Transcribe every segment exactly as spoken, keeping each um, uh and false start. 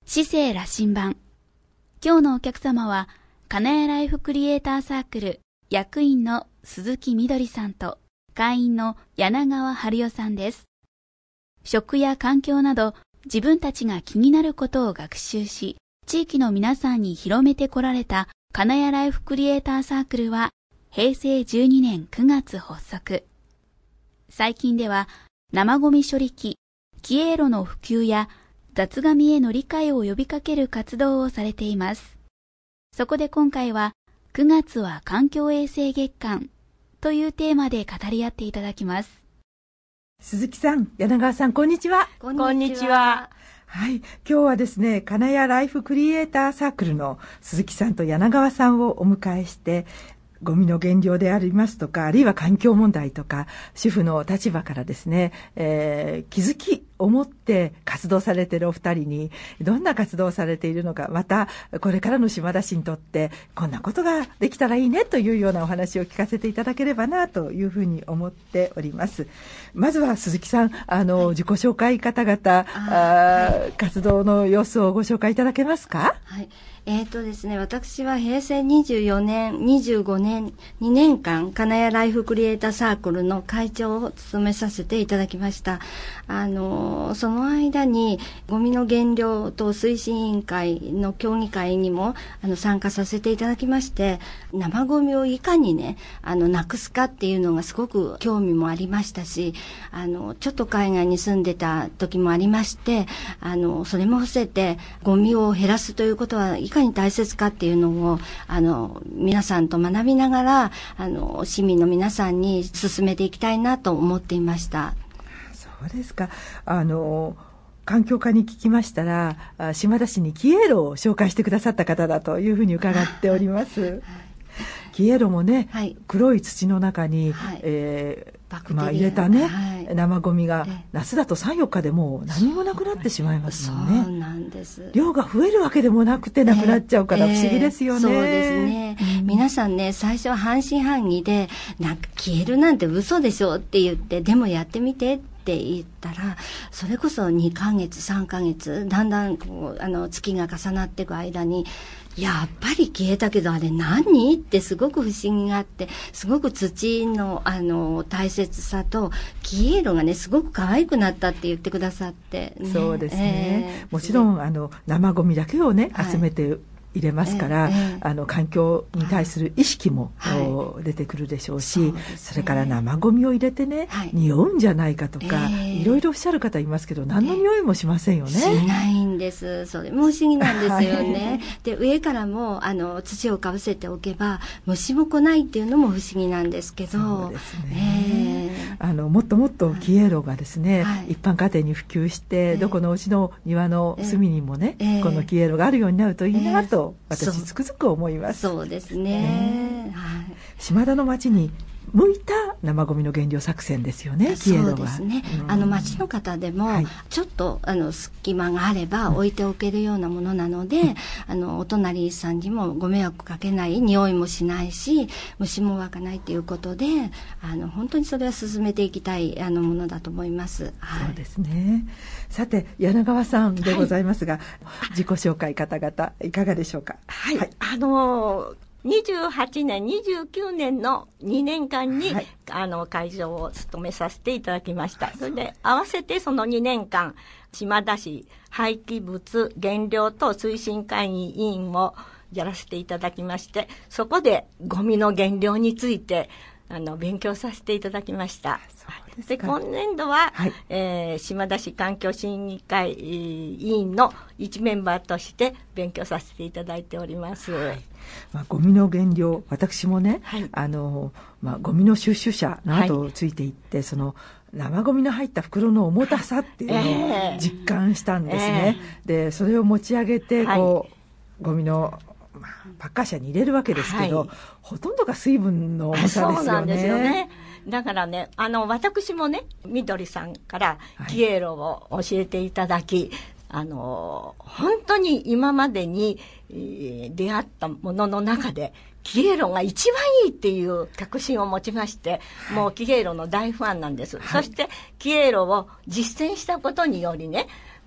市政羅針盤。今日のお客様は金谷ライフクリエイターサークル役員の鈴木みどりさんと会員の柳川春代さんです。食や環境など自分たちが気になることを学習し、地域の皆さんに広めてこられた金谷ライフクリエイターサークルはへいせいじゅうにねんくがつ発足。最近では生ゴミ処理機、キエロの普及や雑ゴミへの理解を呼びかける活動をされています。そこで今回はくがつは環境衛生月間というテーマで語り合っていただきます。 鈴木さん、柳川さん、こんにちは。 こんにちは。 はい、今日はですね、金谷ライフクリエイターサークルの鈴木さんと柳川さんをお迎えして、ゴミの減量でありますとか、あるいは環境問題とか、主婦の立場からですね、えー、気づきを持って活動されているお二人に、どんな活動をされているのか、またこれからの島田市にとってこんなことができたらいいねというようなお話を聞かせていただければなというふうに思っております。まずは鈴木さん、あの、はい、自己紹介方々、ああ、はい、活動の様子をご紹介いただけますか？ はい、えーとですね、私はへいせいにじゅうよねん、にじゅうごねん、にねんかん、金谷ライフクリエイターサークルの会長を務めさせていただきました。あの、その間に、ゴミの減量等推進委員会の協議会にもあの参加させていただきまして、生ゴミをいかにね、あの、なくすかっていうのがすごく興味もありましたし、あの、ちょっと海外に住んでた時もありまして、あの、それも伏せて、ゴミを減らすということはいかに大切かっていうのをあの皆さんと学びながらあの市民の皆さんに進めていきたいなと思っていました。 そうですか。あの環境課に聞きましたら、島田市にキエロを紹介してくださった方だというふうに伺っております。はい、キエロもね、はい、黒い土の中に、はい、えーまあ、入れたね、はい、生ゴミが夏だとさん、よっかでもう何もなくなってしまいますもんね。 そうなんです。 量が増えるわけでもなくてなくなっちゃうから不思議ですよね。 えーえー、そうですね、うん、皆さんね、最初は半信半疑でなんか消えるなんて嘘でしょって言って、でもやってみてって言ったら、それこそにかげつさんかげつだんだんこうあの月が重なっていく間に、やっぱり消えたけどあれ何ってすごく不思議があって、すごく土のあの大切さとキエロがねすごく可愛くなったって言ってくださって、ね、 そうですね、えー、もちろんあの生ゴミだけをね、はい、集めて入れますから、えーえー、あの環境に対する意識も、はい、出てくるでしょうし、はい、それから生ゴミを入れてね、はい、匂うんじゃないかとか、えー、いろいろおっしゃる方いますけど、何の匂いもしませんよね。 しないんです。それも不思議なんですよね。はい、で上からもあの土をかぶせておけば虫も来ないっていうのも不思議なんですけど、 そうですね、えー、あのもっともっとキエロがですね、はい、一般家庭に普及して、えー、どこのうちの庭の隅にもね、えー、このキエロがあるようになるといいなと、えー私つくづく思います。 そう、そうですね、 えーはい、島田の町に向いた生ゴミの減量作戦ですよね、キエロは。 そうですね、うん、あの町の方でも、はい、ちょっとあの隙間があれば置いておけるようなものなので、うん、あのお隣さんにもご迷惑かけない、匂いもしないし虫も湧かないということで、あの本当にそれは進めていきたいあのものだと思います。 はい、そうですね。さて柳川さんでございますが、はい、自己紹介方々いかがでしょうか？ はい、はい、あのーにじゅうはちねん、にじゅうきゅうねんのにねんかんに、はい、あの会長を務めさせていただきました。それで合わせてそのにねんかん島田市廃棄物減量等推進会議委員をやらせていただきまして、そこでゴミの減量についてあの勉強させていただきました。で今年度は、はい、えー、島田市環境審議会委員の一メンバーとして勉強させていただいております。はい、 まあ、ゴミの減量、私もね、はい、あのまあ、ゴミの収集車などをついていって、はい、その生ゴミの入った袋の重たさっていうのを実感したんですね。えー、でそれを持ち上げてこう、はい、ゴミのまあ、パッカー車に入れるわけですけど、はい、ほとんどが水分の重さですよね。 そうなんですよね。だからね、あの私もね、みどりさんからキエロを教えていただき、はい、あの本当に今までに、えー、出会ったものの中でキエロが一番いいっていう確信を持ちまして、はい、もうキエロの大ファンなんです。はい、そしてキエロを実践したことによりね、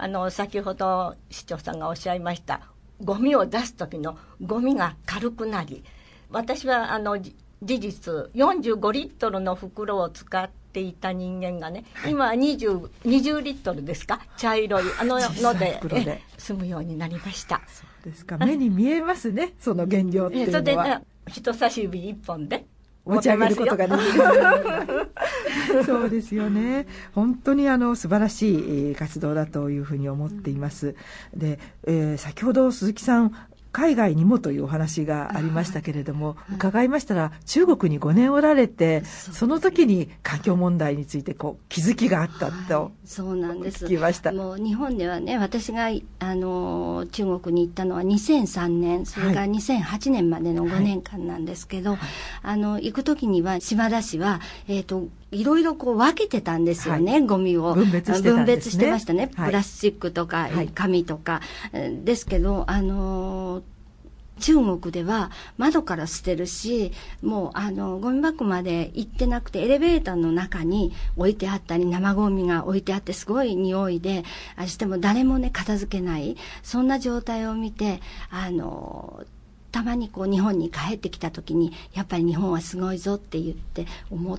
あの先ほど市長さんがおっしゃいましたゴミを出す時のゴミが軽くなり、私はあの事実よんじゅうごリットルの袋を使っていた人間がね、はい、今はにじゅう、にじゅうリットルですか、茶色いあののでえ済むようになりました。 そうですか、目に見えますねその原料っていうのは。それで、ね、 人差し指いっぽんで持ち上げることができるそうですよね。本当にあの素晴らしい活動だというふうに思っています。で、えー、先ほど鈴木さん海外にもというお話がありましたけれども、伺いましたら中国にごねんおられて、その時に環境問題についてこう気づきがあったと、はい、 そうなんです。 聞きました。 もう日本ではね、私があの中国に行ったのはにせんさんねん、それからにせんはちねんまでのごねんかんなんですけど、はい、あの行く時には島田市は、えーといろいろこう分けてたんですよね、はい、ゴミを分別してたんですね。 分別してましたね、はい、プラスチックとか、はい、紙とか、ですけどあの中国では窓から捨てるし、もうあのゴミ箱まで行ってなくてエレベーターの中に置いてあったり、生ゴミが置いてあってすごい匂いで、あしても誰もね片付けない、そんな状態を見て、あのたまにこう日本に帰ってきた時にやっぱり日本はすごいぞって言って思って、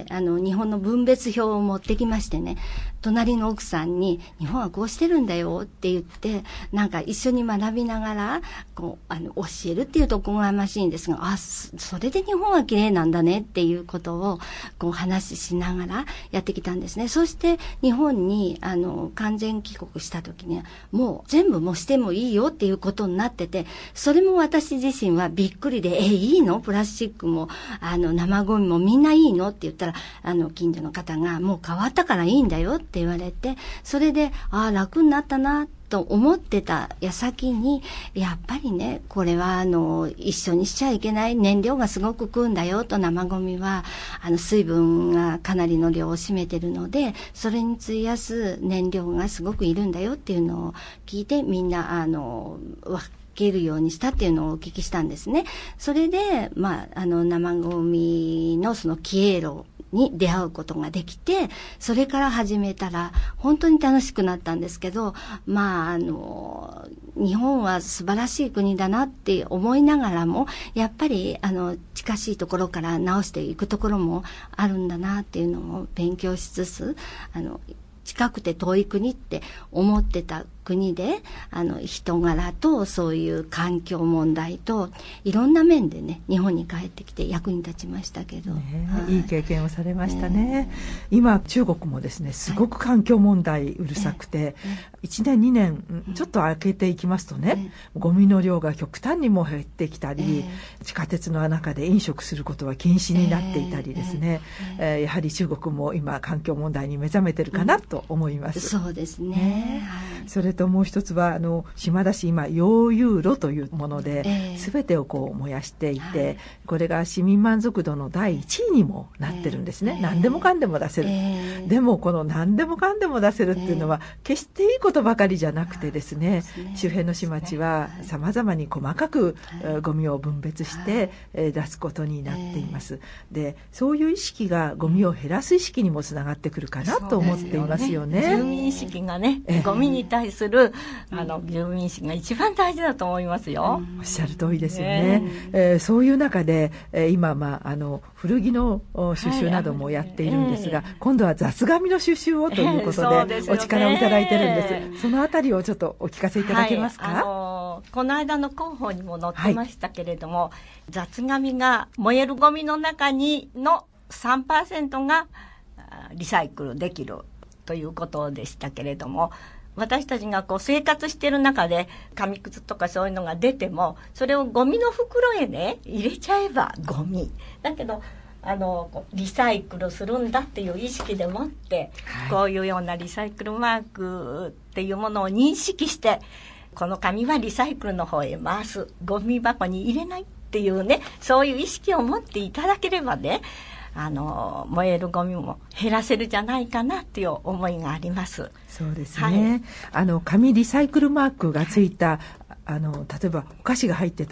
あの日本の分別表を持ってきましてね、隣の奥さんに日本はこうしてるんだよって言って、なんか一緒に学びながらこうあの教えるっていうとおこがましいんですが、あ、それで日本は綺麗なんだねっていうことをこう話ししながらやってきたんですね。そして日本にあの完全帰国した時にはもう全部もしてもいいよっていうことになってて、それも私自身はびっくりで、えいいの、プラスチックもあの生ゴミもみんないいのって言ったら、あの近所の方がもう変わったからいいんだよって言われて、それでああ楽になったなと思ってた矢先に、やっぱりねこれはあの一緒にしちゃいけない、燃料がすごく食うんだよと、生ゴミはあの水分がかなりの量を占めてるので、それに費やす燃料がすごくいるんだよっていうのを聞いて、みんなあの分けるようにしたっていうのをお聞きしたんですね。それで、まあ、あの生ゴミのその消え路に出会うことができて、それから始めたら本当に楽しくなったんですけど、まああの日本は素晴らしい国だなって思いながらも、やっぱりあの近しいところから直していくところもあるんだなっていうのを勉強しつつ、あの近くて遠い国って思ってた国で、あの人柄とそういう環境問題といろんな面でね、日本に帰ってきて役に立ちましたけど、 ね、 はい、 いい経験をされましたね。今中国もですね、すごく環境問題うるさくて、はい、いちねんにねんちょっと空けていきますとね、うん、ゴミの量が極端にも減ってきたり、えー、地下鉄の中で飲食することは禁止になっていたりですね、えーえー、やはり中国も今環境問題に目覚めてるかなと思います、 うん、そうですね、 はい、それともう一つはあの島田市今溶融炉というもので、えー、全てをこう燃やしていて、はい、これが市民満足度のだいいちいにもなってるんですね、えー、何でもかんでも出せる、えー、でもこの何でもかんでも出せるっていうのは、えー、決していいことばかりじゃなくてですね、ね、周辺の市町はさまざまに細かく、はい、ゴミを分別して、はい、出すことになっています、えー、でそういう意識がゴミを減らす意識にもつながってくるかなと思っていますよね。 住民意識がね、えー、ゴミに対するあの住民意識が一番大事だと思いますよ。 おっしゃる通りですよね、えー、そういう中で、えー、今、まあ、あの古着の収集などもやっているんですが、はい、えー、今度は雑紙の収集をということで、えー、お力をいただいてるんです。そのあたりをちょっとお聞かせいただけますか。 はい、あのー、この間の広報にも載ってましたけれども、はい、雑紙が燃えるゴミの中にの さんパーセント がリサイクルできるということでしたけれども、私たちがこう生活している中で紙くずとかそういうのが出ても、それをゴミの袋へね入れちゃえばゴミだけど、あのリサイクルするんだっていう意識でもって、はい、こういうようなリサイクルマークっていうものを認識して、この紙はリサイクルの方へ回す、ゴミ箱に入れないっていうね、そういう意識を持っていただければね、あの燃えるゴミも減らせるじゃないかなっていう思いがあります。 そうですね、はい、あの紙リサイクルマークがついた、あの例えばお菓子が入ってた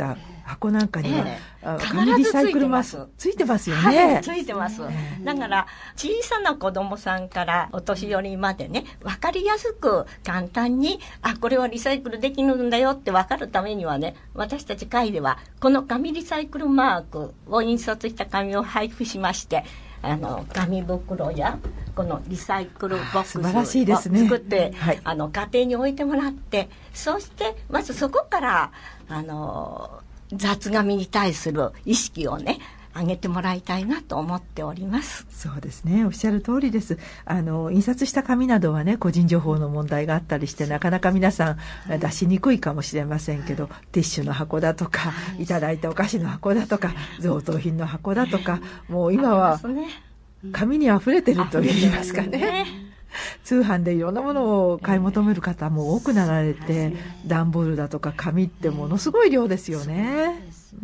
箱なんかには、 ええ、 紙リサイクルマスついてますよね。 はい、ついてます。だから小さな子供さんからお年寄りまでね、分かりやすく簡単に、あ、これはリサイクルできるんだよって分かるためにはね、私たち会ではこの紙リサイクルマークを印刷した紙を配布しまして、あの紙袋やこのリサイクルボックスを作って、はい、あの家庭に置いてもらって、そしてまずそこからあの雑紙に対する意識をね上げてもらいたいなと思っております。 そうですね、おっしゃる通りです。あの印刷した紙などはね、個人情報の問題があったりしてなかなか皆さん出しにくいかもしれませんけど、はい、ティッシュの箱だとか、はい、いただいたお菓子の箱だとか、贈答品の箱だとか、もう今は紙にあふれてると言いますかね。通販でいろんなものを買い求める方も多くなられて、段ボールだとか紙ってものすごい量ですよね。うん、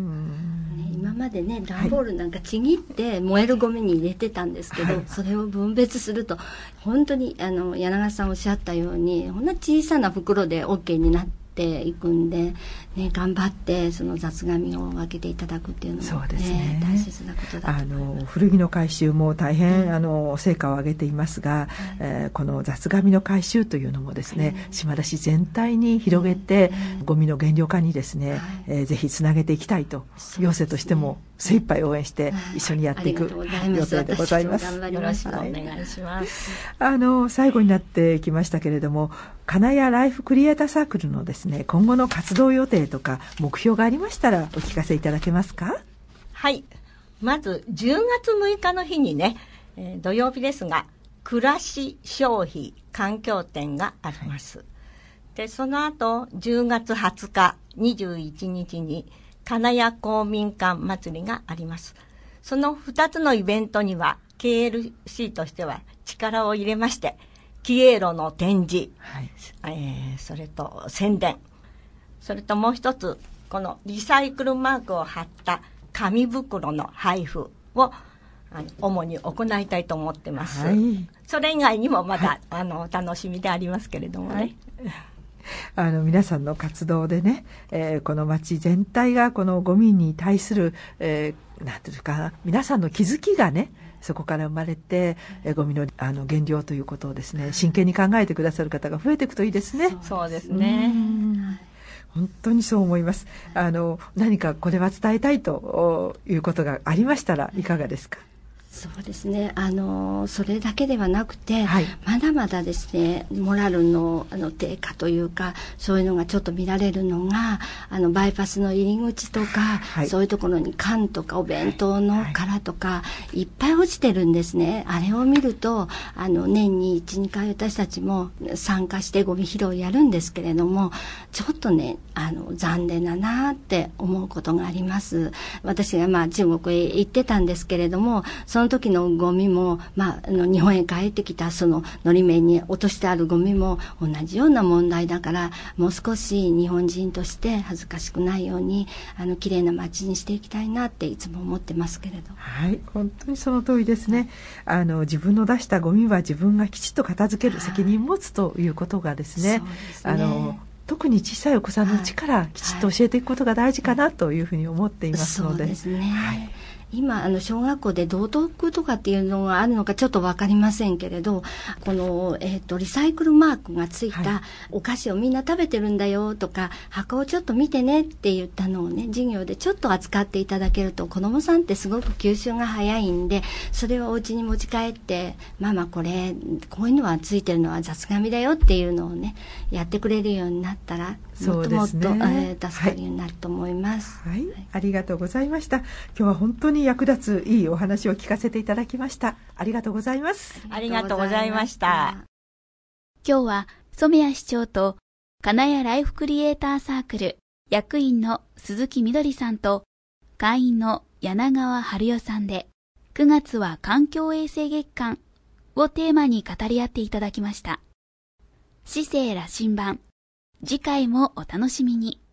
今までね、段ボールなんかちぎって燃えるゴミに入れてたんですけど、はい、それを分別すると本当にあの柳川さんおっしゃったように、こんな小さな袋で OK になっていくんで、ね、頑張ってその雑紙を分けていただくっていうのも、ね、そうですね、大切なことだと思います。 あの古着の回収も大変、うん、あの成果を上げていますが、はい、えー、この雑紙の回収というのもですね、はい、島田市全体に広げて、うん、ゴミの減量化にですね、はい、えー、ぜひつなげていきたいと、行政としても精一杯応援して一緒にやっていく予定でございます。 よろしくお願いします。 はい、あの最後になってきましたけれども、金谷ライフクリエイターサークルのですね、今後の活動予定とか目標がありましたらお聞かせいただけますか？ はい、まずじゅうがつむいかの日にね、えー、土曜日ですが、暮らし消費環境展があります。はい、でその後じゅうがつはつかにじゅういちにちに金谷公民館祭りがあります。そのふたつのイベントには ケーエルシー としては力を入れまして、キエロの展示、はい、えー、それと宣伝、それともう一つ、このリサイクルマークを貼った紙袋の配布をあの主に行いたいと思ってます。はい、それ以外にもまだ、はい、あの楽しみでありますけれどもね。はい、 あの皆さんの活動でね、えー、この町全体がこのゴミに対する、えー、なんていうか、皆さんの気づきがね、そこから生まれて、えゴミのあの減量ということをですね、真剣に考えてくださる方が増えていくといいですね。 そうですね。 本当にそう思います。あの何かこれは伝えたいということがありましたらいかがですか？ そうですね、あのそれだけではなくて、はい、まだまだですね、モラルの、あの低下というか、そういうのがちょっと見られるのが、あのバイパスの入り口とか、はい、そういうところに缶とかお弁当の殻とか、はい、いっぱい落ちてるんですね。あれを見ると、あの年にいち、にかい私たちも参加してゴミ拾いをやるんですけれども、ちょっとね、あの残念だなって思うことがあります。私がまあ中国へ行ってたんですけれども、その時のゴミも、まあ、あの日本へ帰ってきたそののり面に落としてあるゴミも同じような問題だから、もう少し日本人として恥ずかしくないように、あの綺麗な街にしていきたいなっていつも思ってますけれど。 はい、本当にその通りですね。あの自分の出したゴミは自分がきちっと片付ける責任を持つということがですね、そうですね、あの特に小さいお子さんのうちからきちっと教えていくことが大事かなというふうに思っていますので。 そうですね。はい、今あの小学校で道徳とかっていうのがあるのかちょっと分かりませんけれど、この、えー、とリサイクルマークがついたお菓子をみんな食べてるんだよとか、箱をちょっと見てねって言ったのをね、授業でちょっと扱っていただけると、子どもさんってすごく吸収が早いんで、それをお家に持ち帰って、ママこれこういうのはついてるのは雑紙だよっていうのをね、やってくれるようになったら、もっともっと、ね、えー、助かるようになると思います。 はい、はい、ありがとうございました。今日は本当に役立ついいお話を聞かせていただきました。ありがとうございます。 ありがとうございました。 今日は染谷市長と金谷ライフクリエイターサークル役員の鈴木みどりさんと会員の柳川春代さんで、くがつは環境衛生月間をテーマに語り合っていただきました。市政羅針盤、次回もお楽しみに。